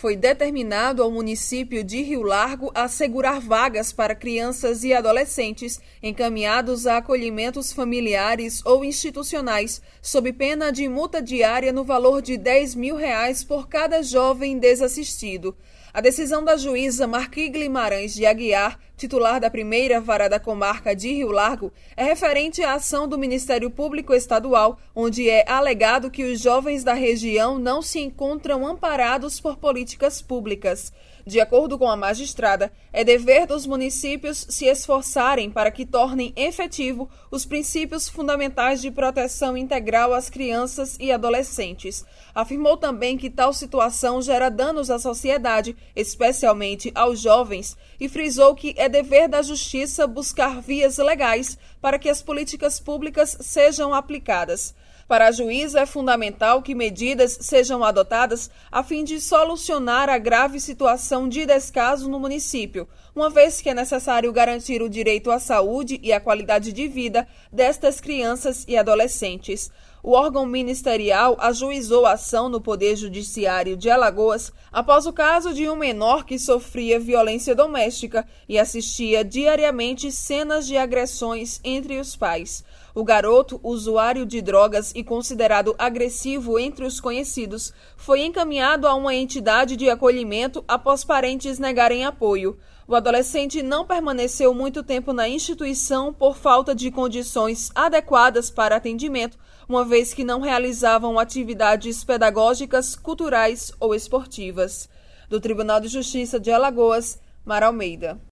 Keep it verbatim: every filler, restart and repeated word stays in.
foi determinado ao município de Rio Largo assegurar vagas para crianças e adolescentes encaminhados a acolhimentos familiares ou institucionais, sob pena de multa diária no valor de dez mil reais por cada jovem desassistido. A decisão da juíza Marquis Guimarães de Aguiar, titular da primeira vara da comarca de Rio Largo, é referente à ação do Ministério Público Estadual, onde é alegado que os jovens da região não se encontram amparados por políticas públicas. De acordo com a magistrada, é dever dos municípios se esforçarem para que tornem efetivo os princípios fundamentais de proteção integral às crianças e adolescentes. Afirmou também que tal situação gera danos à sociedade, especialmente aos jovens, e frisou que é dever da Justiça buscar vias legais para que as políticas públicas sejam aplicadas. Para a juíza, é fundamental que medidas sejam adotadas a fim de solucionar a grave situação de descaso no município, uma vez que é necessário garantir o direito à saúde e à qualidade de vida destas crianças e adolescentes. O órgão ministerial ajuizou a ação no Poder Judiciário de Alagoas após o caso de um menor que sofria violência doméstica e assistia diariamente cenas de agressões entre os pais. O garoto, usuário de drogas e considerado agressivo entre os conhecidos, foi encaminhado a uma entidade de acolhimento após parentes negarem apoio. O adolescente não permaneceu muito tempo na instituição por falta de condições adequadas para atendimento, uma vez que não realizavam atividades pedagógicas, culturais ou esportivas. Do Tribunal de Justiça de Alagoas, Mara Almeida.